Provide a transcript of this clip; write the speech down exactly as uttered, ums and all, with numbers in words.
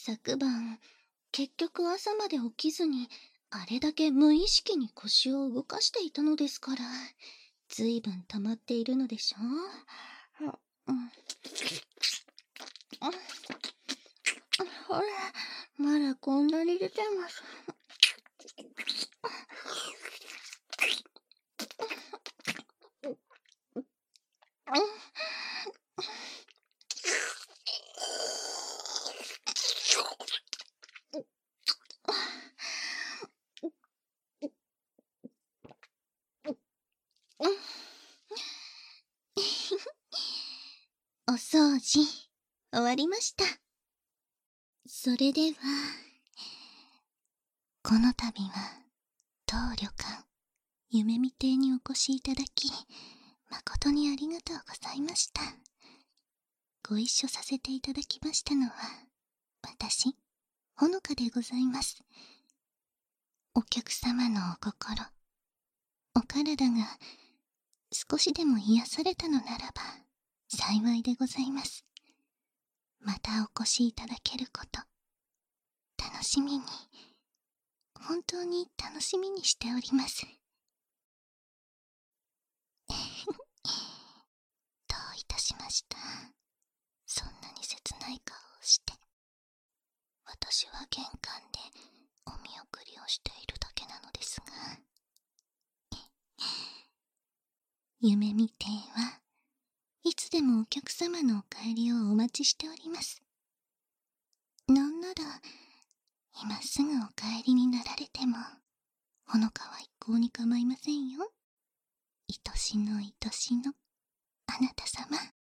昨晩、結局朝まで起きずに、あれだけ無意識に腰を動かしていたのですから、ずいぶん溜まっているのでしょう。うん、ほら、まだこんなに出てます。お掃除、終わりました。それでは、この度は、当旅館、夢見亭にお越しいただき、誠にありがとうございました。ご一緒させていただきましたのは、私、ほのかでございます。お客様のお心、お体が少しでも癒されたのならば幸いでございます。またお越しいただけること、楽しみに、本当に楽しみにしております。どういたしました。そんなに切ない顔をして。私は玄関でお見送りをしているだけなのですが。夢見亭はいつでもお客様のお帰りをお待ちしております。なんなら、今すぐお帰りになられても、ほのかは一向に構いませんよ。愛しの愛しのあなた様。